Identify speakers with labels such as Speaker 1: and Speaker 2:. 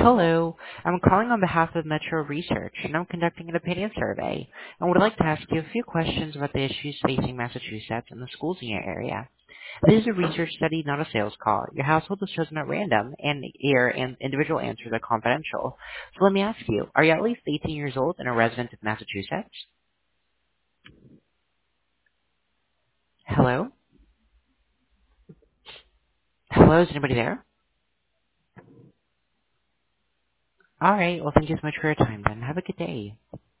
Speaker 1: Hello. I'm calling on behalf of Metro Research, and I'm conducting an opinion survey and would like to ask you a few questions about the issues facing Massachusetts and the schools in your area. This is a research study, not a sales call. Your household is chosen at random, and your individual answers are confidential. So let me ask you, are you at least 18 years old and a resident of Massachusetts? Hello? Hello, is anybody there? All right, well, thank you so much for your time, then. Have a good day.